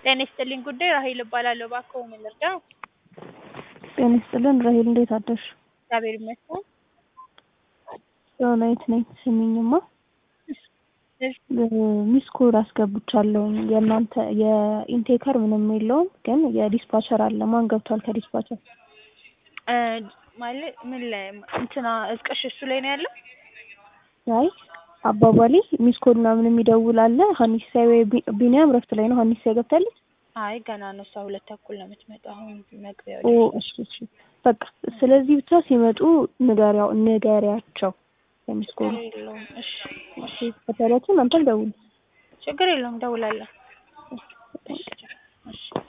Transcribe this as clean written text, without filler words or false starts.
ጤና ይስጥልኝ ጉዳይ ራሄል እባላለሁ። እባክዎ ምን ልርዳው? ጤና ይስጥልን ራሄል፣ እንዴት አደርሽ? እግዚአብሔር ይመስገን። የሆነይት ነኝ። ስሚኝማ እሺ ሚስ ኮድ አስገብቻለሁ። የእናንተ የኢንቴከር ምንም የለውም፣ ግን የዲስፓቸር አለ። ማን ገብቷል ከዲስፓቸር? ማለት ምን ላይ እንትና እዝቅሽ እሱ ላይ ነው ያለው? አይ አባባሌ ሚስ ኮድ ምናምን የሚደውል አለ። ሀኒሳ ወይ ቢኒያም ረፍት ላይ ነው። ሀኒሳ ገብታለች? አይ ገና ነው። እሷ 2 ተኩል ነው የምትመጣው። አሁን መግቢያው ኦ እሺ እሺ በቃ ስለዚህ ብቻ ሲመጡ ንገሪያቸው የሚስ ኮድ። እሺ እሺ ከተላችሁ አንተም ደውል። ችግር የለውም፣ ደውላለሁ። እሺ እሺ